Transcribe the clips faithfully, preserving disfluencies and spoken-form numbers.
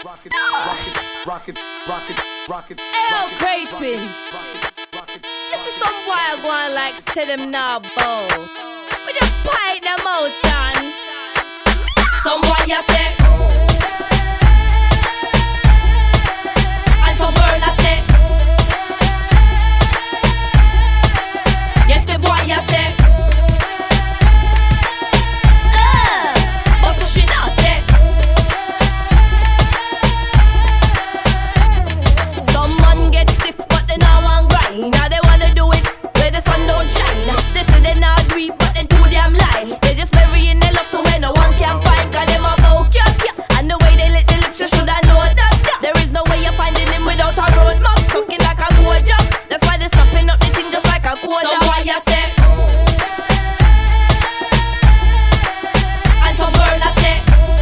rock it, rock it, rock it, rock it, rock it. L Cray Twins. This is some boy going like say them now bow. We just pipe them out and some boy ya say, and some girl ya say. Yes, the boy ya say. Now they wanna do it where the sun don't shine. They say they not do it, but they too damn lie. They just burying their love to where no one can find. Cause them about yeah, yeah. And the way they let the lips, you should I know that yeah. There is no way you're finding him without a roadmap. Sucking like a good job. That's why they're stopping up the thing just like a quarter. Some boy ya say, and some girl ya say.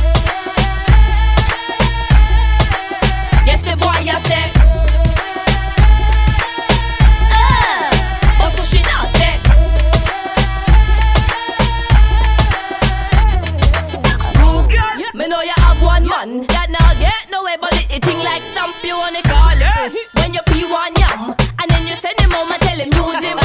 Yes, the boy ya say. Me know you have one man that now get nowhere, but it, it thing like stamp you on the call. Yeah. When you pee one yam, and then you send him home and tell him use him.